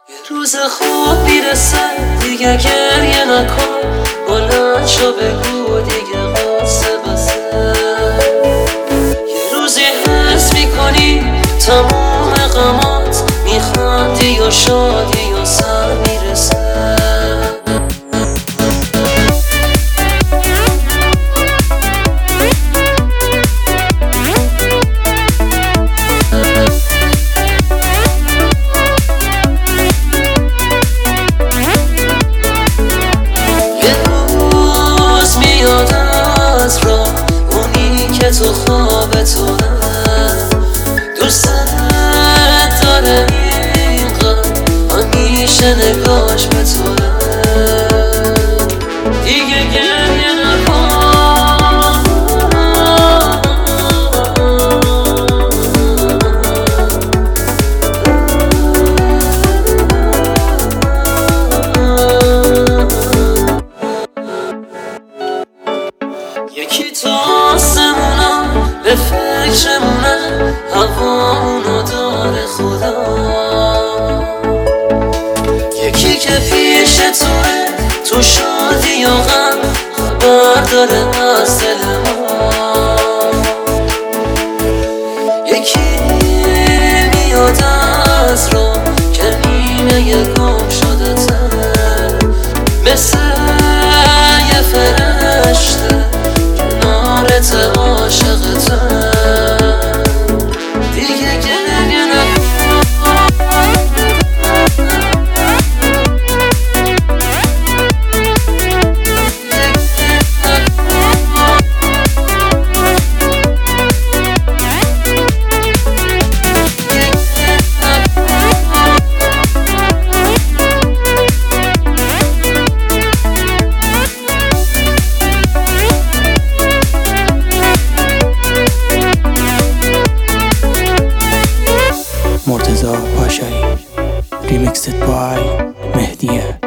یه روز خوب میرسه دیگه گریه نکن، بلند شو بگو دیگه قصه بسه. یه روزی حس میکنی تموم غمات میخندی و شادی و سر میرسه. تو خواب تو دوست داره اینقدر همیشه نگاش به تو دیگه گریه نکن. یکی تو آسمونا به فکرمونه، هوامونو داره خدا. یکی که پیش توه تو شادی و غم، خبر داره از دل ما. یکی میاد از رو که نیمه گم شده تن، مثل یه فرشته کنارت عاشقتن. دیگه گریه نکن. مرتضی پاشایی. ریمیکسد بای مهدیه.